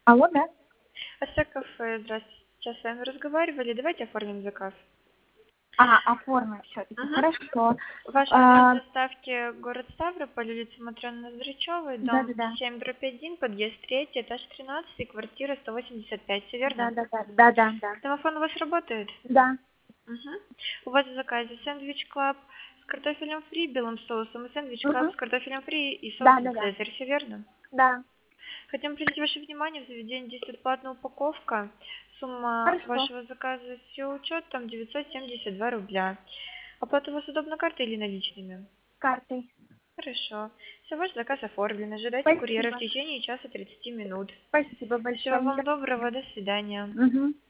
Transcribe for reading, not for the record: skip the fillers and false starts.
Алло, да? Астек кафе, здравствуйте. Сейчас с вами разговаривали. Давайте оформим заказ. Оформим все-таки. Угу. Хорошо. Ваш адрес доставки город Ставрополь, улица Матрёны Ноздрачёвой, дом Да-да-да. 7/1, подъезд 3, этаж 13, квартира 185. Все верно? Да-да-да. Да-да-да. Домофон у вас работает? Да. Угу. У вас в заказе сэндвич клаб с картофелем фри, белым соусом и сэндвич клаб Угу. с картофелем фри и соусом Да-да-да. цезарь. Все верно? Да. Хотим привлечь ваше внимание, в заведении действует платная упаковка. Сумма Хорошо. вашего заказа с ее учетом 972 рубля. Оплата у вас удобна картой или наличными? Картой. Хорошо. Все, ваш заказ оформлен. Ожидайте курьера в Спасибо. течение часа 30 минут. Спасибо Всего большое. вам доброго, до свидания. Угу.